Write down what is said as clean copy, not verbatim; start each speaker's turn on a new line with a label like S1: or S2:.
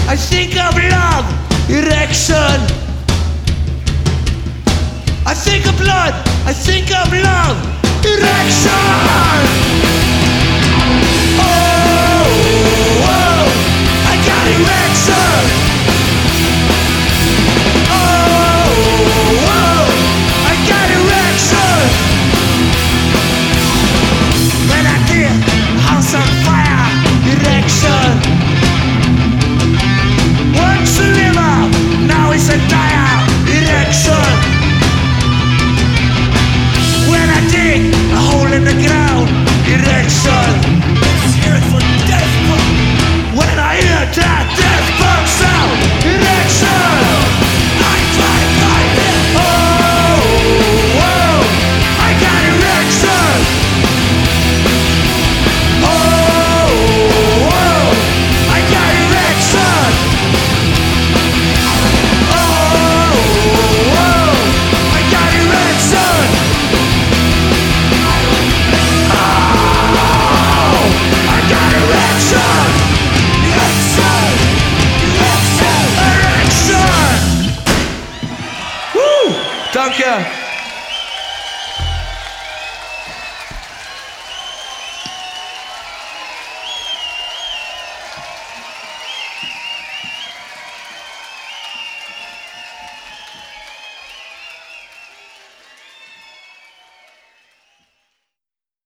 S1: I think of love, erection. I think of blood, I think of love, erection. Oh, oh, I got erection. Oh, oh, I got erection. When I hear house on fire, erection. Once a river, now it's a dire erection. When I dig a hole in the ground, erection. Let's hear it for Death Punk. When I hear that Death Punk sound, erection. I try to find it. Oh, oh, I got erection. Oh, oh, I got erection. Oh, oh, I got erection. I got erection! Erection! Erection! Erection! Woo! Danke!